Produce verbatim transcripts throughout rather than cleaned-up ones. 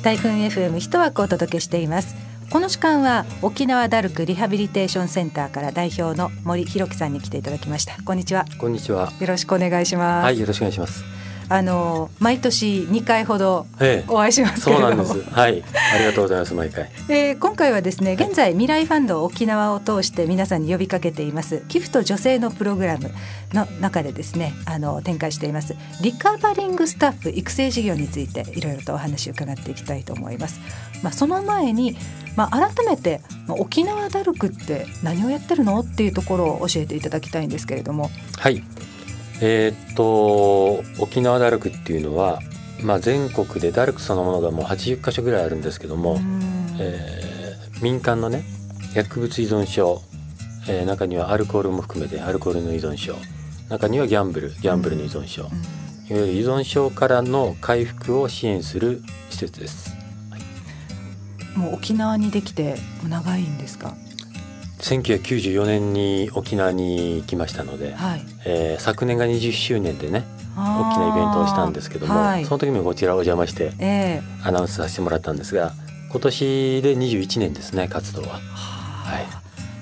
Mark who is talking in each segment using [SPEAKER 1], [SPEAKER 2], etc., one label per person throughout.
[SPEAKER 1] 台風 エフエム 一枠お届けしています。この時間は沖縄ダルクリハビリテーションセンターから代表の森弘樹さんに来ていただきました。こんにちは。
[SPEAKER 2] こんにちは。
[SPEAKER 1] よろしくお願いします。
[SPEAKER 2] はい、よろしくお願いします。
[SPEAKER 1] あの毎年にかいほどお会いしますけれども、
[SPEAKER 2] ええ、そうなんです。はい、ありがとうございます。毎回、
[SPEAKER 1] えー、今回はですね、現在未来ファンド沖縄を通して皆さんに呼びかけています寄付と助成のプログラムの中でですね、あの展開していますリカバリングスタッフ育成事業についていろいろとお話を伺っていきたいと思います。まあ、その前に、まあ、改めて、まあ、沖縄ダルクって何をやってるのっていうところを教えていただきたいんですけれども。
[SPEAKER 2] はい、えー、っと沖縄ダルクっていうのは、まあ、全国でダルクそのものがもうはちじゅっかしょぐらいあるんですけども、えー、民間のね薬物依存症、えー、中にはアルコールも含めてアルコールの依存症、中にはギャンブルギャンブルの依存症、いわゆる依存症からの回復を支援する施設です。はい、
[SPEAKER 1] もう沖縄にできて長いんですか？
[SPEAKER 2] せんきゅうひゃくきゅうじゅうよねんに沖縄に来ましたので、はい、えー、昨年がにじゅっしゅうねんでね大きなイベントをしたんですけども、はい、その時もこちらお邪魔して、えー、アナウンスさせてもらったんですが、今年でにじゅういちねんですね、活動は。はい、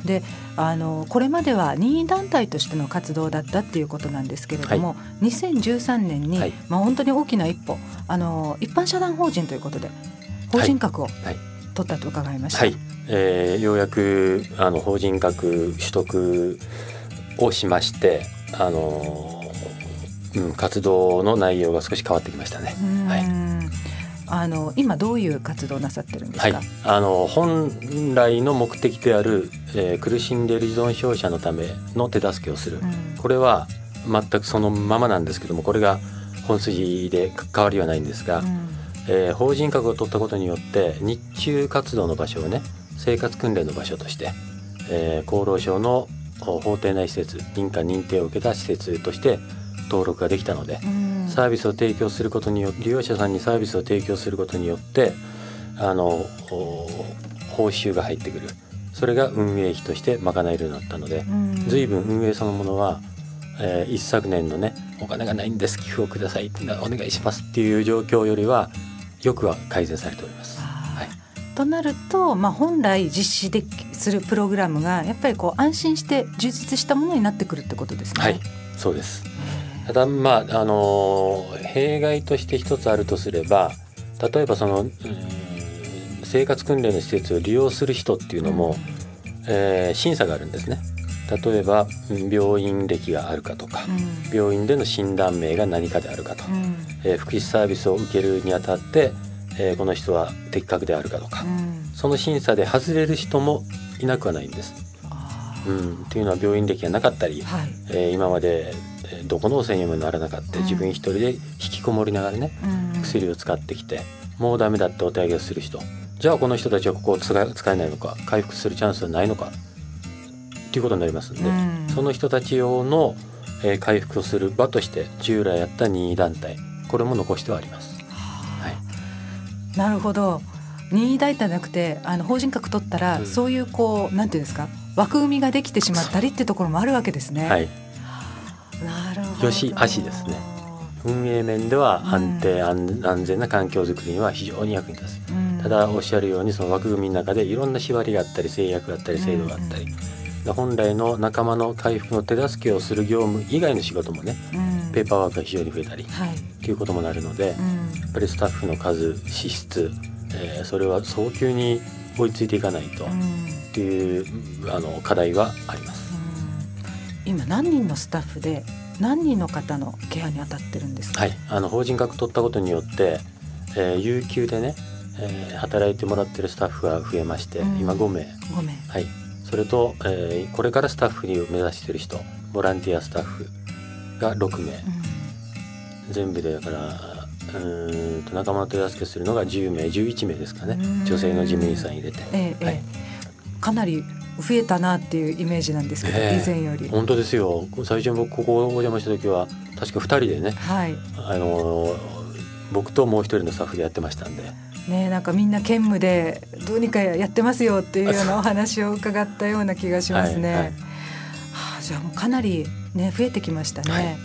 [SPEAKER 1] であのこれまでは任意団体としての活動だったっていうことなんですけれども、はい、にせんじゅうさんねんに、はい、まあ、本当に大きな一歩、あの一般社団法人ということで法人格を取ったと伺いました。
[SPEAKER 2] はいはい、えー、ようやくあの法人格取得をしまして、あの、うん、活動の内容が少し変わってきましたね。はい、
[SPEAKER 1] あの今どういう活動をなさってるんですか？
[SPEAKER 2] はい、あの本来の目的である、えー、苦しんでいる依存症者のための手助けをする、うん、これは全くそのままなんですけども、これが本筋で変わりはないんですが、うん、えー、法人格を取ったことによって日中活動の場所をね生活訓練の場所として、えー、厚労省の法定内施設認可認定を受けた施設として登録ができたので、うん、サービスを提供することによって利用者さんにサービスを提供することによってあの報酬が入ってくる、それが運営費として賄えるようになったので、うん、随分運営そのものは、えー、一昨年のねお金がないんです寄付をくださいお願いしますっていう状況よりはよくは改善されております。はい、
[SPEAKER 1] となると、まあ、本来実施でするプログラムがやっぱりこう安心して充実したものになってくるってことですね。
[SPEAKER 2] はい、そうです。ただ、まああの弊害として一つあるとすれば、例えばその、うん、生活訓練の施設を利用する人っていうのも、うん、えー、審査があるんですね。例えば病院歴があるかとか、うん、病院での診断名が何かであるかと、うん、えー、福祉サービスを受けるにあたって、えー、この人は適格であるかとか、うん、その審査で外れる人もいなくはないんです。うん、というのは病院歴がなかったり、はい、えー、今までどこの汚染にもならなかった、うん、自分一人で引きこもりながらね、うん、薬を使ってきてもうダメだってお手上げをする人、じゃあこの人たちはここを使え、使えないのか、回復するチャンスはないのかということになりますので、うん、その人たち用の、えー、回復をする場として従来やった任意団体、これも残してはあります。はい、
[SPEAKER 1] なるほど。任意団体じゃなくてあの法人格取ったら、うん、そういうこうなんていうんですか、枠組みができてしまったりっていうところもあるわけですね。
[SPEAKER 2] はい、
[SPEAKER 1] なるほど。
[SPEAKER 2] よし悪しですね。運営面では安定、うん、安全な環境づくりには非常に役に立つ、うん、ただおっしゃるようにその枠組みの中でいろんな縛りがあったり制約があったり制度があったり、うん、本来の仲間の回復の手助けをする業務以外の仕事もね、うん、ペーパーワークが非常に増えたり、はい、ということもなるので、うん、やっぱりスタッフの数資質、えー、それは早急に追いついていかないと、うん、っていうあの課題はあります。
[SPEAKER 1] うん、今何人のスタッフで何人の方のケアに当たってるんですか？
[SPEAKER 2] はい、あの法人格取ったことによって、えー、有給でね、えー、働いてもらってるスタッフが増えまして、うん、今ごめい、
[SPEAKER 1] ごめい、
[SPEAKER 2] はい、それと、えー、これからスタッフに目指している人ボランティアスタッフがろくめい、うん、全部でだからうーんと仲間の手助けするのがじゅうめいじゅういちめいですかね、女性の事務員さん入れて、
[SPEAKER 1] えーはい、かなり増えたなっていうイメージなんですけど、えー、以前より。
[SPEAKER 2] 本当ですよ。最初僕ここをお邪魔した時は確かふたりでね、はい、あの僕ともう一人のスタッフでやってましたんで、
[SPEAKER 1] ね、なんかみんな兼務でどうにかやってますよっていうようなお話を伺ったような気がしますね。はいはい、はあ、じゃあもうかなり、ね、増えてきましたね。はい、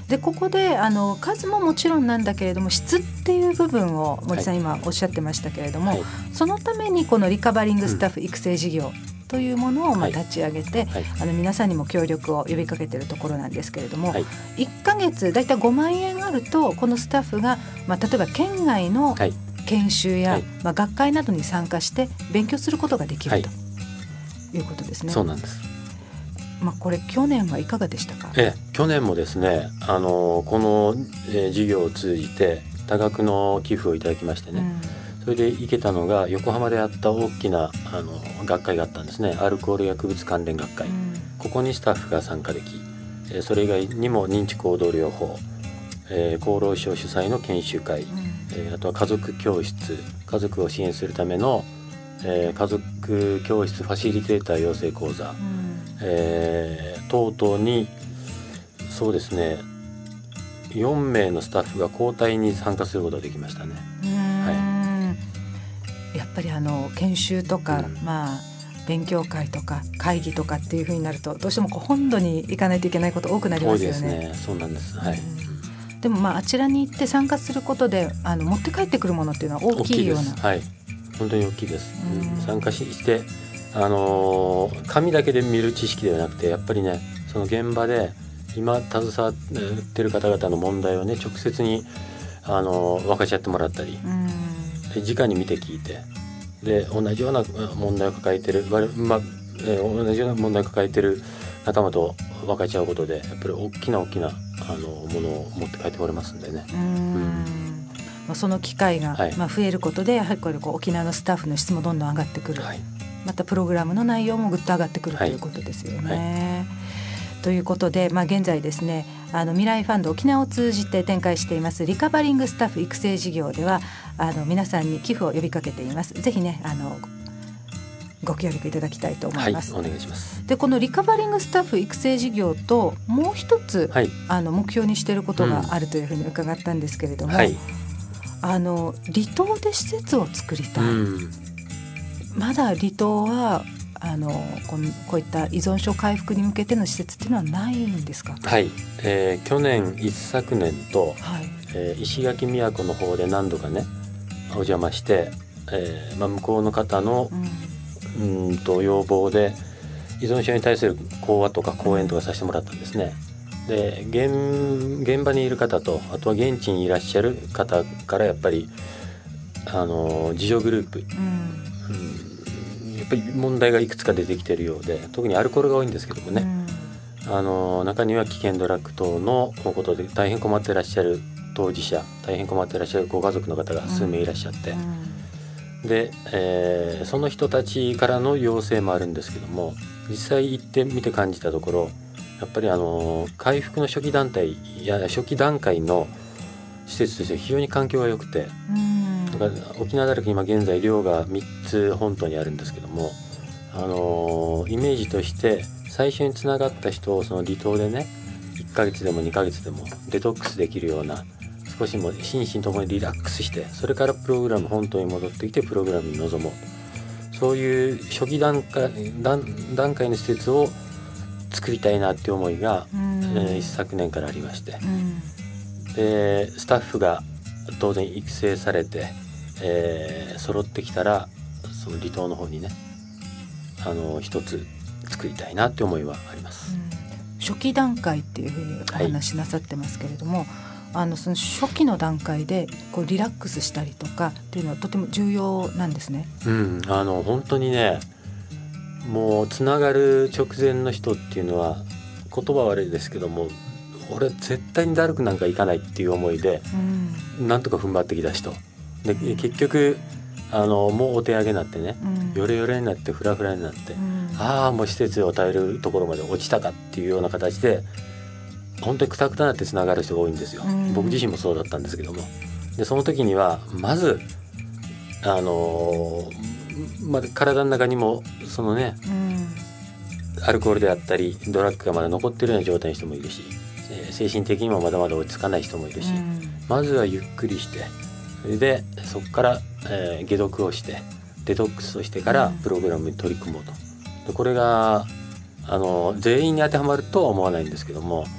[SPEAKER 1] でここであの数ももちろんなんだけれども質っていう部分を森さん今おっしゃってましたけれども、はい、そのためにこのリカバリングスタッフ育成事業というものをまあ立ち上げて、はい、あの皆さんにも協力を呼びかけているところなんですけれども、はい、いっかげつだいたいごまんえんあるとこのスタッフが、まあ、例えば県外の研修や、はいまあ、学会などに参加して勉強することができる、はい、ということですね。
[SPEAKER 2] そうなんです。
[SPEAKER 1] まあ、これ去年はいかがでしたか？
[SPEAKER 2] え去年もですねあのこの、えー、事業を通じて多額の寄付をいただきましてね、うん、それで行けたのが横浜であった大きなあの学会があったんですね。アルコール薬物関連学会、うん、ここにスタッフが参加でき、えー、それ以外にも認知行動療法、えー、厚労省主催の研修会、うんえー、あとは家族教室、家族を支援するための、えー、家族教室ファシリテーター養成講座、うんえー、等々にそうですねよんめいのスタッフが交代に参加することができましたね。
[SPEAKER 1] うーん、はい、やっぱりあの研修とか、うんまあ、勉強会とか会議とかっていう風になるとどうしてもこう本土に行かないといけないこと多くなりますよね。
[SPEAKER 2] 多いですね。そうなんです、はい
[SPEAKER 1] うん、でもまああちらに行って参加することであの持って帰ってくるものっていうのは大きいような。
[SPEAKER 2] 大きいです、はい、本当に大きいです、うん、参加してあのー、紙だけで見る知識ではなくてやっぱりねその現場で今携わってる方々の問題をね直接に、あのー、分かち合ってもらったり、うん、で直に見て聞いてで同じような問題を抱えてる、まえー、同じような問題を抱えてる仲間と分かち合うことでやっぱり大きな大きなあのものを持って帰ってこれますんでね。うん
[SPEAKER 1] うんまあ、その機会が、はいまあ、増えることでやはりこれこう沖縄のスタッフの質もどんどん上がってくる、はいまたプログラムの内容もぐっと上がってくるということですよね、はいはい、ということで、まあ、現在ですねあの未来ファンド沖縄を通じて展開していますリカバリングスタッフ育成事業ではあの皆さんに寄付を呼びかけています。ぜひねあのご協力いただきたいと思います、
[SPEAKER 2] はい、お願いします。
[SPEAKER 1] でこのリカバリングスタッフ育成事業ともう一つ、はい、あの目標にしていることがあるというふうに伺ったんですけれども、うんはい、あの離島で施設を作りたい、うんまだ離島はあの こ, こういった依存症回復に向けての施設っていうのはないんですか？
[SPEAKER 2] はい、えー、去年一昨年と、はいえー、石垣宮古の方で何度かねお邪魔して、えーまあ、向こうの方の、うん、うんと要望で依存症に対する講話とか講演とかさせてもらったんですね。で 現, 現場にいる方とあとは現地にいらっしゃる方からやっぱりあの自助グループ、うんうん、やっぱり問題がいくつか出てきているようで特にアルコールが多いんですけどもね、うん、あの中には危険ドラッグ等のことで大変困っていらっしゃる当事者大変困っていらっしゃるご家族の方が数名いらっしゃって、うん、で、えー、その人たちからの要請もあるんですけども実際行ってみて感じたところやっぱりあの回復の初期団体や初期段階の施設として非常に環境が良くて、うんだから沖縄だらけ今現在寮がみっつ本島にあるんですけども、あのイメージとして最初につながった人をその離島でねいっかげつでもにかげつでもデトックスできるような少しも心身ともにリラックスしてそれからプログラム本島に戻ってきてプログラムに臨もうそういう初期段階、段、段階の施設を作りたいなっていう思いが、えー、一昨年からありまして、でスタッフが当然育成されて、えー、揃ってきたらその離島の方にねあの一つ作りたいなって思いはあります、うん、
[SPEAKER 1] 初期段階っていうふうにお話しなさってますけれども、はい、あのその初期の段階でこうリラックスしたりとかっていうのはとても重要なんですね、
[SPEAKER 2] うん、あの本当にねもうつながる直前の人っていうのは言葉悪いですけども俺絶対にだるくなんかいかないっていう思いで、うん、なんとか踏ん張ってきた人で、うん、結局あのもうお手上げになってね、うん、ヨレヨレになってフラフラになって、うん、ああもう施設を与えるところまで落ちたかっていうような形で本当にクタクタになってつながる人が多いんですよ、うん、僕自身もそうだったんですけどもでその時にはまずあのーまあ、体の中にもそのね、うん、アルコールであったりドラッグがまだ残ってるような状態の人もいるし精神的にもまだまだ落ち着かない人もいるし、うん、まずはゆっくりしてそれでそこから、えー、解毒をしてデトックスをしてからプログラムに取り組もうとでこれがあの全員に当てはまるとは思わないんですけども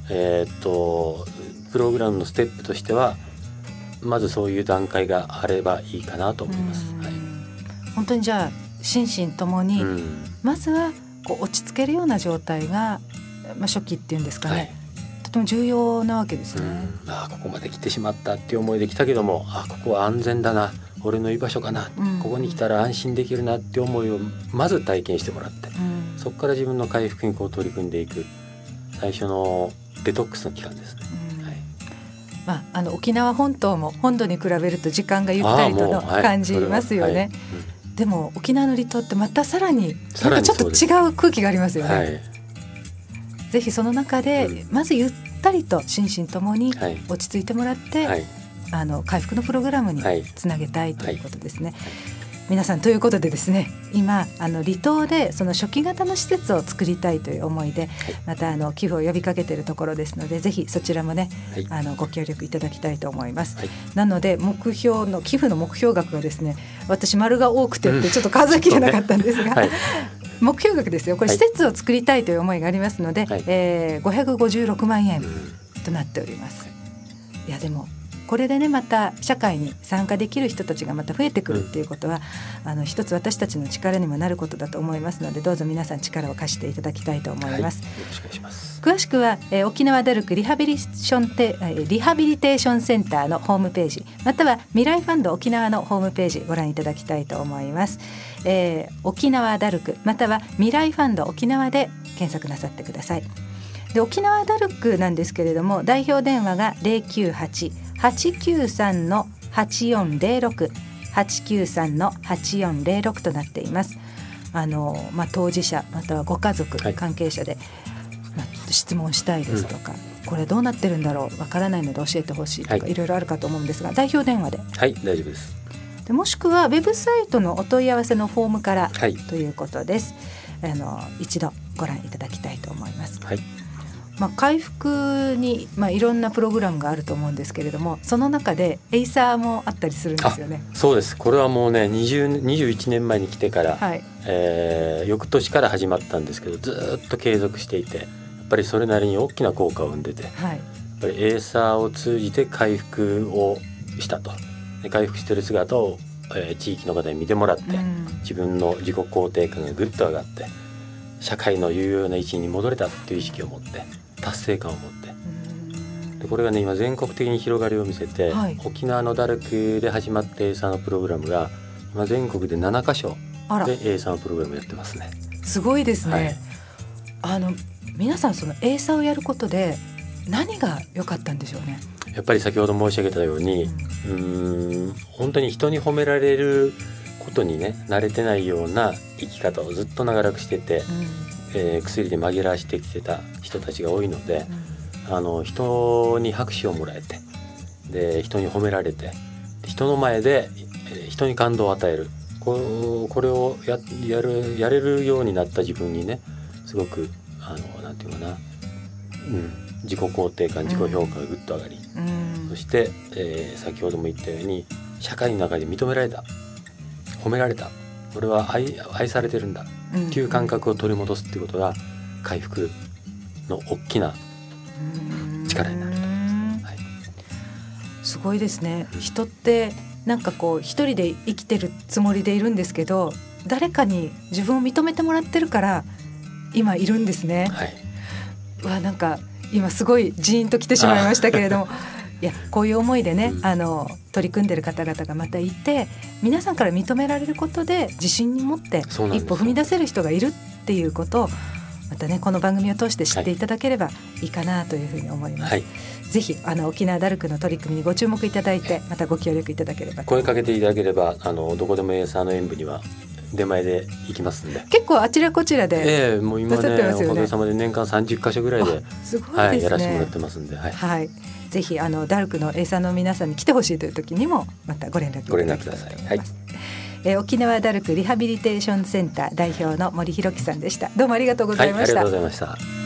[SPEAKER 2] えー、とプログラムのステップとしてはまずそういう段階があればいいかなと思います。はい、
[SPEAKER 1] 本当にじゃあ心身ともに、うん、まずはこう落ち着けるような状態が、まあ、初期っていうんですかね、はい、とても重要なわけですね。
[SPEAKER 2] うん、あここまで来てしまったっていう思いで来たけども、あここは安全だな、俺の居場所かな、うん、ここに来たら安心できるなって思いをまず体験してもらって、うん、そこから自分の回復にこう取り組んでいく最初のデトックスの期間ですね。うん、はい、
[SPEAKER 1] まあ、あの沖縄本島も本土に比べると時間がゆったりとの感じますよね。はい、うん、でも沖縄の離島ってまたさらになんかちょっと違う空気がありますよね。はい、ぜひその中で、うん、まずゆったりと心身ともに落ち着いてもらって、はい、あの回復のプログラムにつなげたいということですね。はいはい、皆さんということでですね、今あの離島でその初期型の施設を作りたいという思いで、はい、またあの寄付を呼びかけているところですので、ぜひそちらもね、はい、あのご協力いただきたいと思います。はい、なので目標の寄付の目標額がですね、私丸が多くてってちょっと数えきれなかったんですが、うんはい、目標額ですよ。これ施設を作りたいという思いがありますので、はい、えー、ごひゃくごじゅうろくまんえんとなっております。いやでもこれでねまた社会に参加できる人たちがまた増えてくるっていうことは、うん、あの一つ私たちの力にもなることだと思いますので、どうぞ皆さん力を貸していただきたいと思います。はい、よろしくお願いします。詳しくは、えー、沖縄ダルクリハビリションテ、えー、リハビリテーションセンターのホームページ、または未来ファンド沖縄のホームページご覧いただきたいと思います。えー、沖縄ダルクまたは未来ファンド沖縄で検索なさってください。で沖縄ダルクなんですけれども、代表電話が ゼロきゅうはち はちきゅうさん はちよんゼロろく はちきゅうさん はちよんゼロろくとなっています。あの、まあ、当事者またはご家族、はい、関係者で、まあ、質問したいですとか、うん、これどうなってるんだろうわからないので教えてほしいとか、はい、いろいろあるかと思うんですが、代表電話で、
[SPEAKER 2] はい、大丈夫です。
[SPEAKER 1] でもしくはウェブサイトのお問い合わせのフォームから、はい、ということです。あの一度ご覧いただきたいと思います。はい、まあ、回復に、まあ、いろんなプログラムがあると思うんですけれども、その中でエイサーもあったりするんですよね。
[SPEAKER 2] そうです。これはもうねにじゅう、にじゅういちねんまえに来てから、はい、えー、翌年から始まったんですけど、ずっと継続していて、やっぱりそれなりに大きな効果を生んでて、はい、やっぱりエイサーを通じて回復をしたと、で回復している姿を、えー、地域の方に見てもらって、うん、自分の自己肯定感がぐっと上がって社会の有用な位置に戻れたっていう意識を持って、達成感を持って、でこれがね今全国的に広がりを見せて、はい、沖縄のダルクで始まったエイサーのプログラムが今全国でななかしょでエイサーのプログラムやってますね。
[SPEAKER 1] すごいですね。はい、あの皆さんそのエイサーをやることで何が良かったんでしょうね。
[SPEAKER 2] やっぱり先ほど申し上げたように、うん、うーん本当に人に褒められることにね慣れてないような生き方をずっと長らくしてて、うん、えー、薬で紛らわしてきてた人たちが多いので、うん、あの人に拍手をもらえて、で人に褒められて、人の前で、えー、人に感動を与える、こ, これを や, や, るやれるようになった自分にね、すごくあのなんていうかな、うん、自己肯定感自己評価がぐっと上がり、うん、そして、えー、先ほども言ったように社会の中で認められた、褒められた、俺は 愛, 愛されてるんだっていう感覚を取り戻すっていうことが回復の大きな力になると思います。はい、
[SPEAKER 1] すごいですね。うん、人ってなんかこう一人で生きてるつもりでいるんですけど、誰かに自分を認めてもらってるから今いるんですね。はい、うわなんか今すごいジーンと来てしまいましたけれどもいやこういう思いでね、うん、あの取り組んでる方々がまたいて、皆さんから認められることで自信に持って一歩踏み出せる人がいるっていうことをまたねこの番組を通して知っていただければいいかなというふうに思います。はい、ぜひあの沖縄ダルクの取り組みにご注目いただいて、またご協力いただければ、
[SPEAKER 2] 声かけていただければあのどこでもエイサーの演舞には出前で行きますんで。
[SPEAKER 1] 結構あちらこちらで、
[SPEAKER 2] ええ、もう今ねおかげさまで年間さんじゅっかしょぐらいで、
[SPEAKER 1] すごいですね、
[SPEAKER 2] はい、やらせてもらってますんで、はい
[SPEAKER 1] はい、ぜひあのダルクのエイサーの皆さんに来てほしいという時にもまたご連絡いただきたいと思います。はい、えー、沖縄ダルクリハビリテーションセンター代表の森弘樹さんでした。どうもありがとうございました。
[SPEAKER 2] はい、ありがとうございました。